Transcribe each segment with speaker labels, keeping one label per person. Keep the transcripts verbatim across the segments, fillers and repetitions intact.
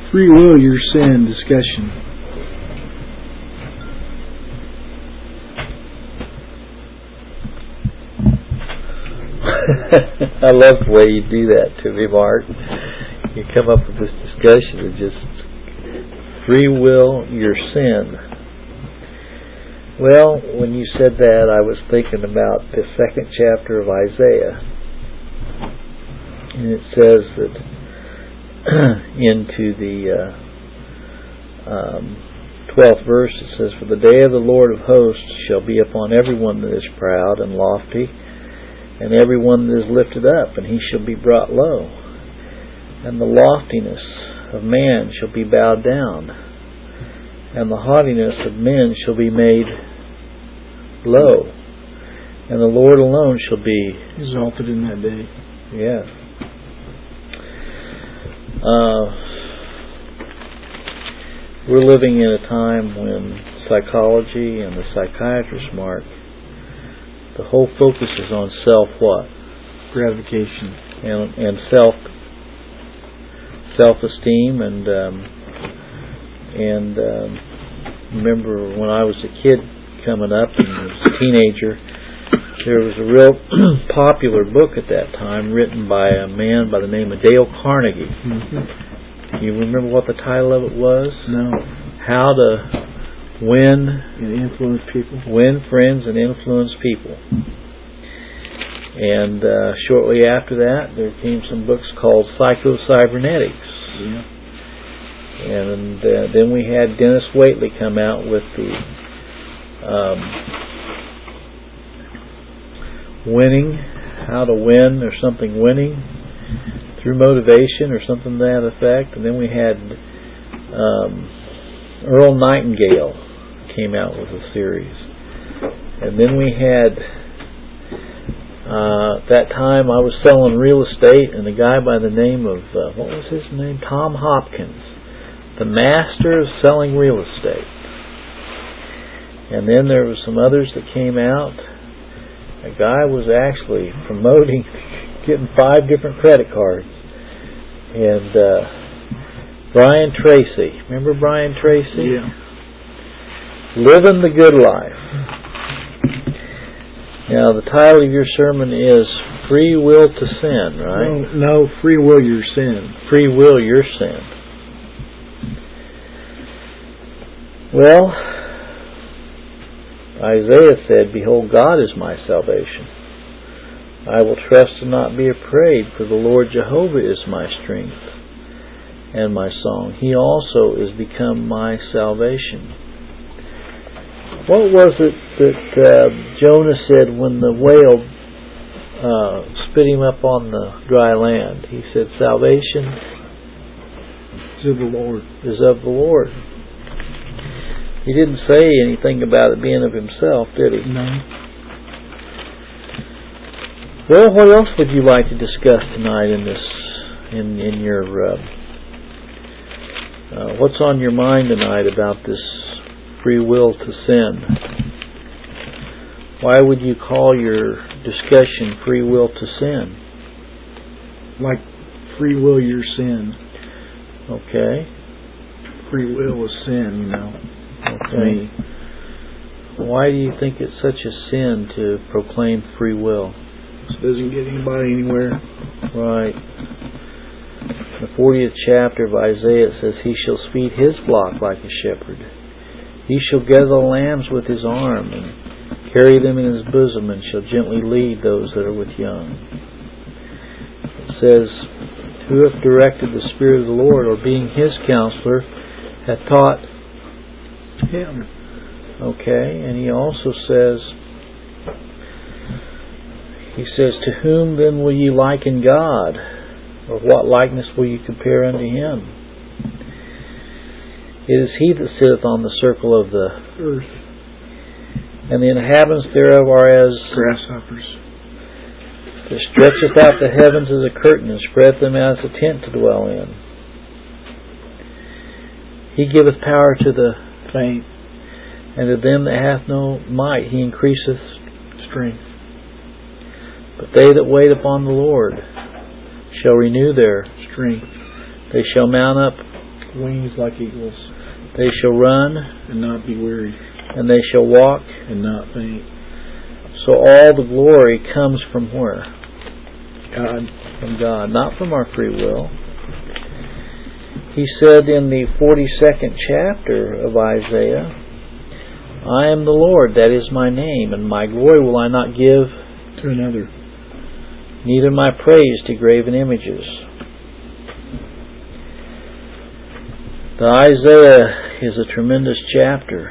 Speaker 1: Free will, your sin discussion.
Speaker 2: I love the way you do that to me, Mark. You come up with this discussion of just free will, your sin. Well, when you said that, I was thinking about the second chapter of Isaiah. And it says that into the uh, um, twelfth verse, it says, "For the day of the Lord of hosts shall be upon everyone that is proud and lofty, and everyone that is lifted up, and he shall be brought low. And the loftiness of man shall be bowed down, and the haughtiness of men shall be made low, and the Lord alone shall be
Speaker 1: exalted in that day."
Speaker 2: Yes. Uh, we're living in a time when psychology and the psychiatrists, Mark, the whole focus is on self what?
Speaker 1: Gratification.
Speaker 2: And and self self-esteem and um, and um, remember when I was a kid coming up and was a teenager, there was a real popular book at that time written by a man by the name of Dale Carnegie.
Speaker 1: Mm-hmm.
Speaker 2: You remember what the title of it was?
Speaker 1: No.
Speaker 2: How to Win
Speaker 1: and influence people.
Speaker 2: Win friends and influence people. And uh, shortly after that, there came some books called Psycho-Cybernetics.
Speaker 1: Yeah.
Speaker 2: And uh, then we had Dennis Waitley come out with the um, Winning, How to Win or something, Winning Through Motivation or something to that effect. And then we had um, Earl Nightingale came out with a series. And then we had uh, that time I was selling real estate, and a guy by the name of uh, what was his name? Tom Hopkins, the master of selling real estate. And then there were some others that came out. A guy was actually promoting getting five different credit cards. And uh, Brian Tracy, remember Brian Tracy?
Speaker 1: Yeah.
Speaker 2: Living the Good Life. Now, the title of your sermon is Free Will to Sin, right?
Speaker 1: No, no, Free Will, your sin.
Speaker 2: Free Will, your sin. Well, Isaiah said, "Behold, God is my salvation. I will trust and not be afraid, for the Lord Jehovah is my strength and my song. He also is become my salvation." What was it that uh, Jonah said when the whale uh, spit him up on the dry land? He said, "Salvation
Speaker 1: is of the Lord."
Speaker 2: Is of the Lord. He didn't say anything about it being of himself, did he?
Speaker 1: No.
Speaker 2: Well, what else would you like to discuss tonight in this, in in your, uh, uh, what's on your mind tonight about this free will to sin? Why would you call your discussion free will to sin?
Speaker 1: Like free will, your sin.
Speaker 2: Okay.
Speaker 1: Free will is sin, you know.
Speaker 2: Okay. Why do you think it's such a sin to proclaim free will?
Speaker 1: This doesn't get anybody anywhere.
Speaker 2: Right. In the fortieth chapter of Isaiah, it says, "He shall feed his flock like a shepherd. He shall gather the lambs with his arm, and carry them in his bosom, and shall gently lead those that are with young." It says, "Who hath directed the Spirit of the Lord, or being his counselor, hath taught
Speaker 1: him."
Speaker 2: Okay, and he also says, he says, "To whom then will ye liken God? Or what likeness will you compare unto him? It is he that sitteth on the circle of the
Speaker 1: earth,
Speaker 2: and the inhabitants thereof are as
Speaker 1: grasshoppers.
Speaker 2: That stretcheth out the heavens as a curtain, and spreadeth them out as a tent to dwell in. He giveth power to the
Speaker 1: faint,
Speaker 2: and to them that hath no might he increaseth
Speaker 1: strength.
Speaker 2: But they that wait upon the Lord shall renew their
Speaker 1: strength.
Speaker 2: They shall mount up
Speaker 1: Wings like eagles,
Speaker 2: They shall run,
Speaker 1: and not be weary,
Speaker 2: and they shall walk.
Speaker 1: and not faint.
Speaker 2: So all the glory comes from where?
Speaker 1: God,
Speaker 2: From God, not from our free will. He said in the forty-second chapter of Isaiah, I am the Lord, that is my name, and my glory will I not give
Speaker 1: to another.
Speaker 2: neither my praise to graven images. The Isaiah is a tremendous chapter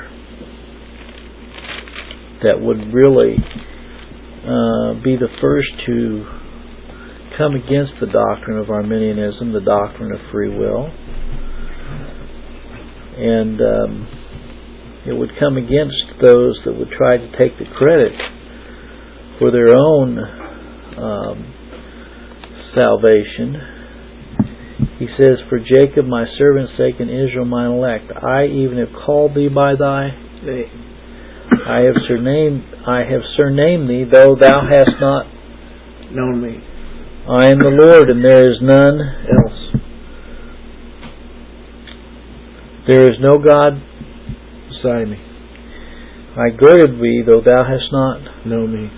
Speaker 2: that would really uh, be the first to come against the doctrine of Arminianism, the doctrine of free will. And um, it would come against those that would try to take the credit for their own um, salvation. He says, for Jacob my servant's sake and Israel mine elect, I even have called thee by thy
Speaker 1: name.
Speaker 2: I have surnamed I have surnamed thee, though thou hast not
Speaker 1: known me.
Speaker 2: I am the Lord, and there is none
Speaker 1: else.
Speaker 2: There is no God
Speaker 1: beside me.
Speaker 2: I girded thee, though thou hast not
Speaker 1: known me.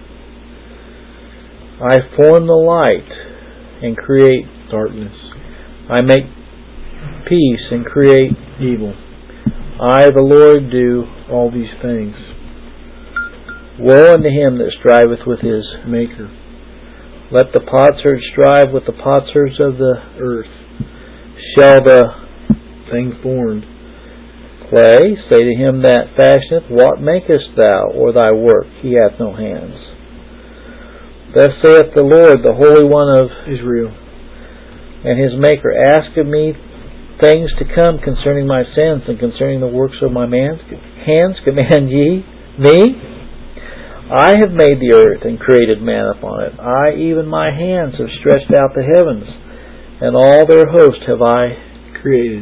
Speaker 2: I form the light and create
Speaker 1: darkness.
Speaker 2: I make peace and create
Speaker 1: evil.
Speaker 2: I, the Lord, do
Speaker 1: all these things.
Speaker 2: Woe unto him that striveth with his
Speaker 1: Maker.
Speaker 2: Let the potsherd strive with the potsherds of the
Speaker 1: earth.
Speaker 2: Shall the
Speaker 1: thing formed
Speaker 2: clay say to him that fashioneth, what makest thou, or thy work? He hath no hands. Thus saith the Lord, the Holy One of
Speaker 1: Israel,
Speaker 2: and his Maker, ask of me things to come concerning my sins and concerning the works of my man's hands. Command ye me? I have made the earth and created man upon it. I, even my hands, have stretched out the heavens, and all their host have I
Speaker 1: created.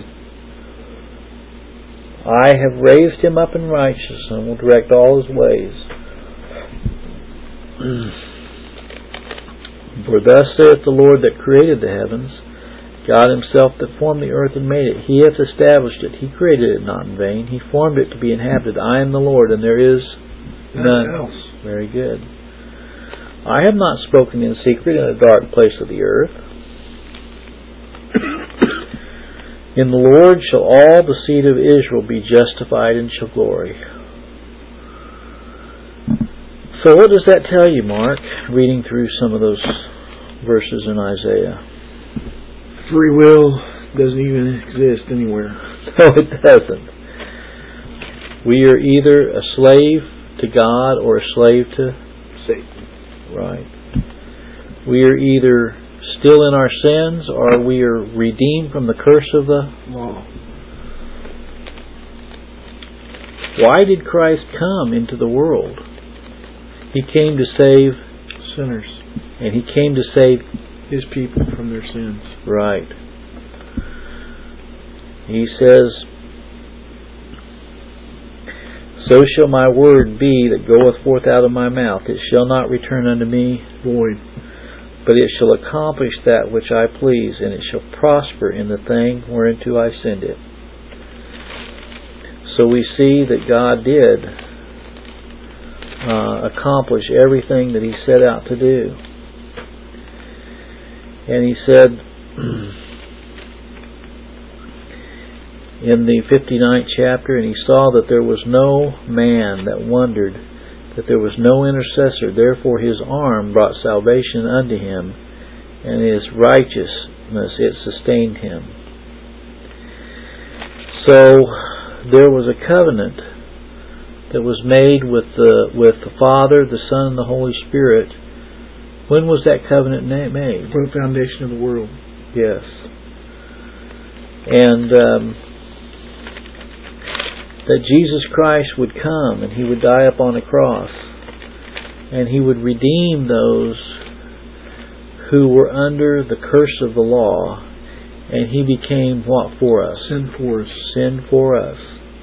Speaker 2: I have raised him up in righteousness and will direct all his ways. For thus saith the Lord that created the heavens, God himself that formed the earth and made it. He hath established it. He created it not in vain. He formed it to be inhabited. I am the Lord, and there is none
Speaker 1: else.
Speaker 2: Very good. I have not spoken in secret in a dark place of the earth. In the Lord shall all the seed of Israel be justified and shall glory. So what does that tell you, Mark, reading through some of those verses in Isaiah?
Speaker 1: Free will doesn't even exist anywhere.
Speaker 2: No, it doesn't. We are either a slave to God or a slave to
Speaker 1: Satan.
Speaker 2: Right. We are either still in our sins or we are redeemed from the curse of the
Speaker 1: law.
Speaker 2: Why did Christ come into the world? He came to save
Speaker 1: sinners.
Speaker 2: And He came to save
Speaker 1: His people from their sins.
Speaker 2: Right. He says, so shall my word be that goeth forth out of my mouth. It shall not return unto me
Speaker 1: void,
Speaker 2: but it shall accomplish that which I please, and it shall prosper in the thing whereunto I send it. So we see that God did uh, accomplish everything that He set out to do. And He said in the fifty-ninth chapter, and He saw that there was no man that wondered, that there was no intercessor. Therefore His arm brought salvation unto him, and His righteousness it sustained him. So there was a covenant that was made with the with the Father, the Son, and the Holy Spirit. When was that covenant made?
Speaker 1: For the foundation of the world.
Speaker 2: Yes. And um, that Jesus Christ would come and He would die upon a cross and He would redeem those who were under the curse of the law, and He became what for us?
Speaker 1: Sin for us.
Speaker 2: Sin for us.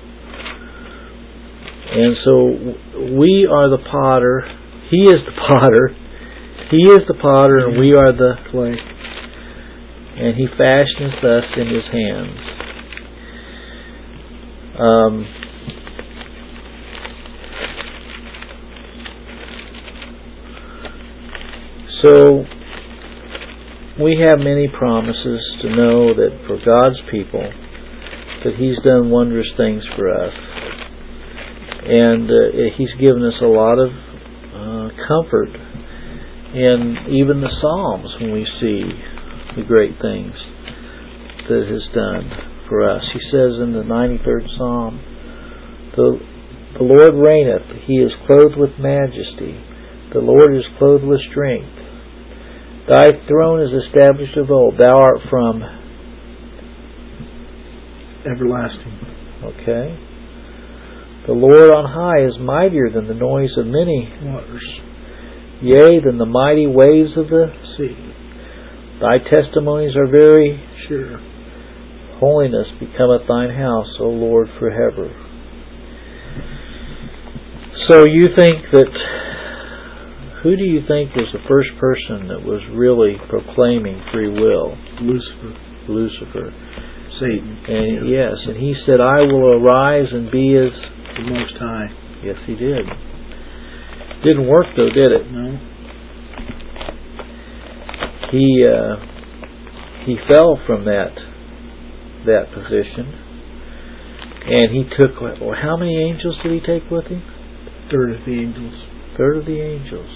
Speaker 2: And so we are the potter, He is the potter, He is the potter, and we are the
Speaker 1: clay.
Speaker 2: And He fashioneth us in His hands. Um, so we have many promises to know that for God's people, that He's done wondrous things for us. And uh, He's given us a lot of uh, comfort in even the Psalms when we see the great things that it has done for us. He says in the ninety-third Psalm, the, the Lord reigneth, He is clothed with majesty, the Lord is clothed with strength. Thy throne is established of old. Thou art from
Speaker 1: everlasting.
Speaker 2: Okay. The Lord on high is mightier than the noise of many
Speaker 1: waters,
Speaker 2: yea, than the mighty waves of the
Speaker 1: sea.
Speaker 2: Thy testimonies are very
Speaker 1: sure.
Speaker 2: Holiness becometh thine house, O Lord, forever. So you think that, who do you think was the first person that was really proclaiming free will?
Speaker 1: Lucifer.
Speaker 2: Lucifer.
Speaker 1: Satan.
Speaker 2: And yeah. Yes, and he said, I will arise and be as
Speaker 1: the Most High.
Speaker 2: Yes, he did. Didn't work though, did it?
Speaker 1: No.
Speaker 2: He uh, he fell from that that position, and he took. Well, how many angels did he take with him?
Speaker 1: Third of the angels.
Speaker 2: Third of the angels.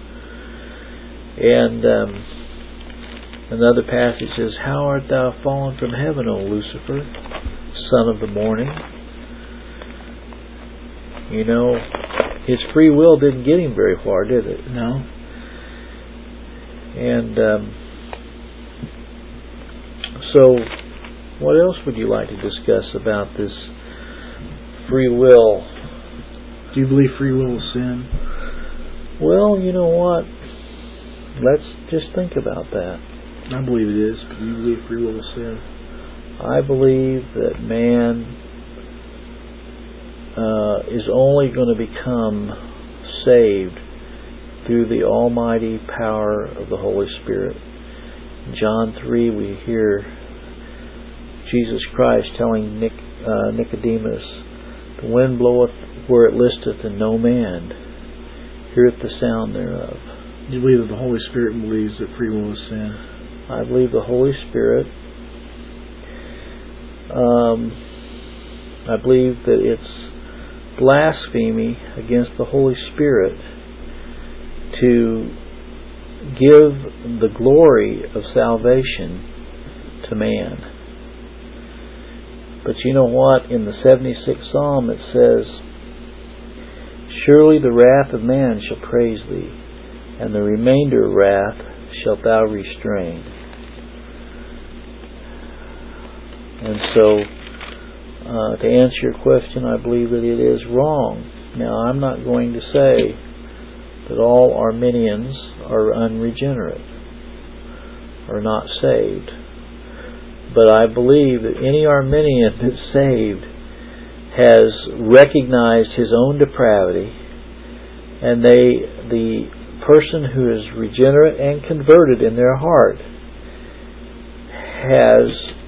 Speaker 2: And um, another passage says, "How art thou fallen from heaven, O Lucifer, son of the morning?" You know, his free will didn't get him very far, did it?
Speaker 1: No.
Speaker 2: And um, so, what else would you like to discuss about this free will?
Speaker 1: Do you believe free will is sin?
Speaker 2: Well, you know what? Let's just think about that.
Speaker 1: I believe it is. Do you believe free will is sin?
Speaker 2: I believe that man uh, is only going to become saved through the almighty power of the Holy Spirit. In John three, we hear Jesus Christ telling Nic, uh, Nicodemus, "The wind bloweth where it listeth, and no man heareth the sound thereof."
Speaker 1: Do you believe that the Holy Spirit believes that free will is sin?
Speaker 2: I believe the Holy Spirit. Um, I believe that it's blasphemy against the Holy Spirit to give the glory of salvation to man. But you know what? In the seventy-sixth Psalm it says, "Surely the wrath of man shall praise thee, and the remainder of wrath shalt thou restrain." And so, uh, to answer your question, I believe that it is wrong. Now, I'm not going to say that all Arminians are unregenerate, or not saved. But I believe that any Arminian that's saved has recognized his own depravity, and they, the person who is regenerate and converted in their heart, has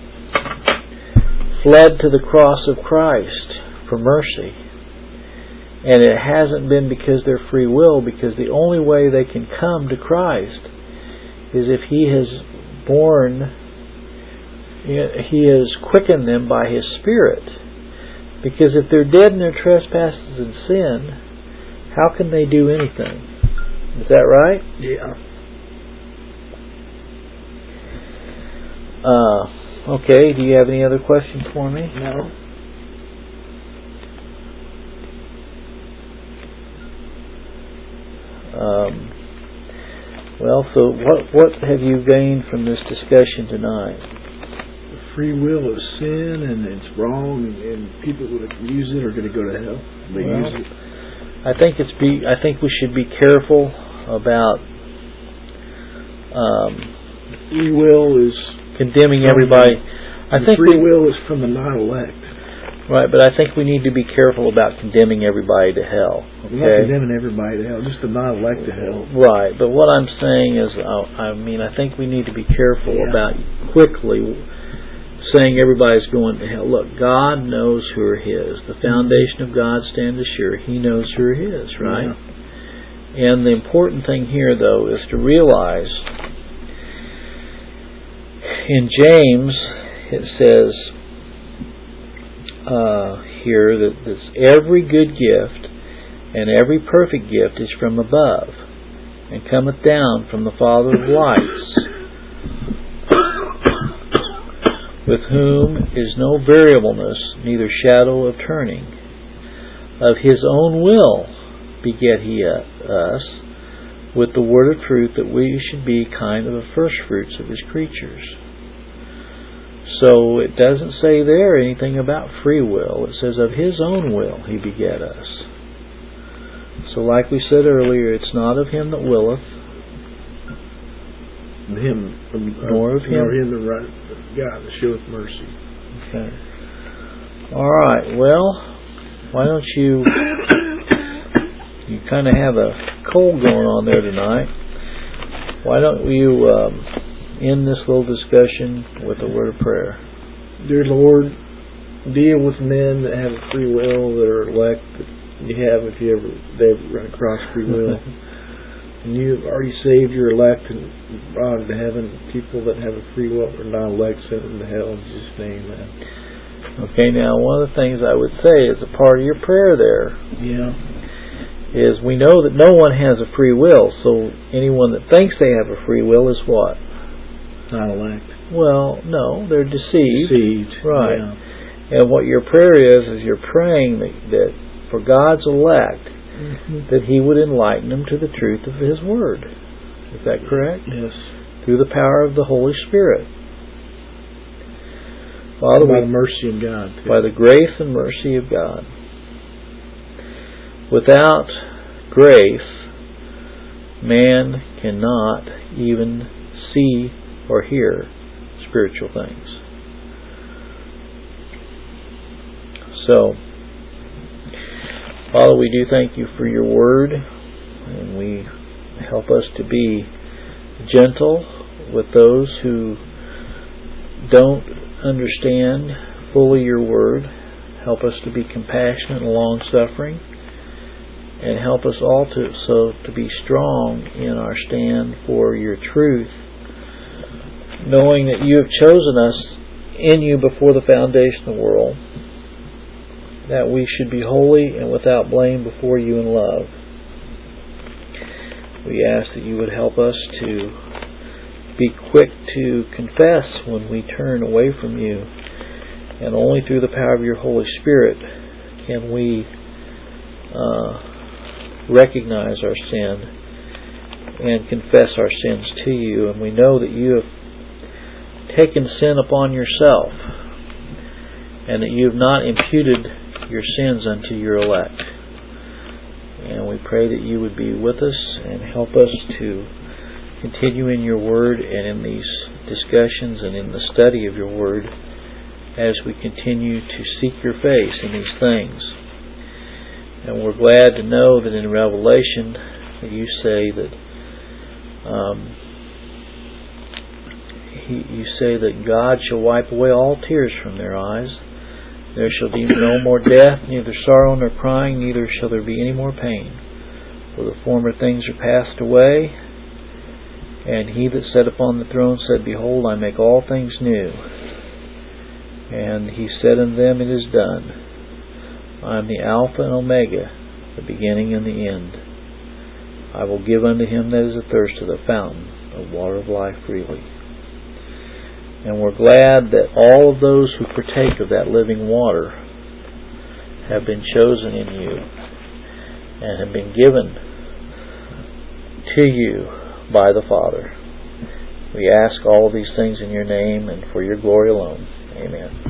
Speaker 2: fled to the cross of Christ for mercy. And it hasn't been because they're free will, because the only way they can come to Christ is if He has born, He has quickened them by His Spirit. Because if they're dead in their trespasses and sin, how can they do anything? Is that right?
Speaker 1: Yeah.
Speaker 2: Uh, okay, do you have any other questions for me?
Speaker 1: No.
Speaker 2: Um, well, so what what have you gained from this discussion tonight?
Speaker 1: Free will is sin, and it's wrong, and, and people that use it are going to go to hell. They
Speaker 2: well,
Speaker 1: use it.
Speaker 2: I think it's be. I think we should be careful about um,
Speaker 1: free will is
Speaker 2: condemning everybody. I think
Speaker 1: free
Speaker 2: we,
Speaker 1: will is from the non-elect.
Speaker 2: Right, but I think we need to be careful about condemning everybody to hell. Okay?
Speaker 1: We're not condemning everybody to hell, just the non-elect to hell.
Speaker 2: Right, but what I'm saying is, uh, I mean, I think we need to be careful
Speaker 1: yeah.
Speaker 2: about quickly saying everybody's going to hell. Look, God knows who are His. The foundation of God stands assured. He knows who are His, right? Yeah. And the important thing here, though, is to realize in James it says uh, here that this, every good gift and every perfect gift is from above, and cometh down from the Father of lights, with whom is no variableness, neither shadow of turning. Of His own will beget He us with the word of truth, that we should be kind of the first fruits of His creatures. So it doesn't say there anything about free will. It says of His own will He beget us. So like we said earlier, it's not of him that willeth,
Speaker 1: him,
Speaker 2: nor of him,
Speaker 1: nor him that right, God that showeth mercy.
Speaker 2: Okay. All right. Well, why don't you? You kind of have a cold going on there tonight. Why don't you um, end this little discussion with a word of prayer?
Speaker 1: Dear Lord, deal with men that have a free will, that are elect. That you have, if you ever they ever run across free will. And you've already saved your elect and brought them to heaven. People that have a free will are not elect, send them to hell in Jesus' name, man.
Speaker 2: Okay, now one of the things I would say is a part of your prayer there.
Speaker 1: Yeah.
Speaker 2: Is we know that no one has a free will, so anyone that thinks they have a free will is what?
Speaker 1: Not elect.
Speaker 2: Well, no, they're deceived.
Speaker 1: Deceived.
Speaker 2: Right.
Speaker 1: Yeah.
Speaker 2: And what your prayer is, is you're praying that, that for God's elect, mm-hmm. that He would enlighten them to the truth of His Word. Is that correct?
Speaker 1: Yes. Through
Speaker 2: the power of the Holy Spirit. Father,
Speaker 1: by
Speaker 2: we,
Speaker 1: the mercy of God. Too.
Speaker 2: By the grace and mercy of God. Without grace, man cannot even see or hear spiritual things. So, Father, we do thank You for Your Word, and we help us to be gentle with those who don't understand fully Your Word. Help us to be compassionate and long-suffering, and help us also so to be strong in our stand for Your truth, knowing that You have chosen us in You before the foundation of the world, that we should be holy and without blame before You in love. We ask that You would help us to be quick to confess when we turn away from You, and only through the power of Your Holy Spirit can we uh, recognize our sin and confess our sins to You. And we know that You have taken sin upon Yourself, and that You have not imputed Your sins unto Your elect. And we pray that You would be with us and help us to continue in Your Word and in these discussions and in the study of Your Word as we continue to seek Your face in these things. And we're glad to know that in Revelation that You say that um, he, You say that God shall wipe away all tears from their eyes. There shall be no more death, neither sorrow nor crying, neither shall there be any more pain. For the former things are passed away. And He that sat upon the throne said, Behold, I make all things new. And He said unto them, It is done. I am the Alpha and Omega, the beginning and the end. I will give unto him that is athirst of the fountain of water of life freely. And we're glad that all of those who partake of that living water have been chosen in You and have been given to You by the Father. We ask all of these things in Your name and for Your glory alone. Amen.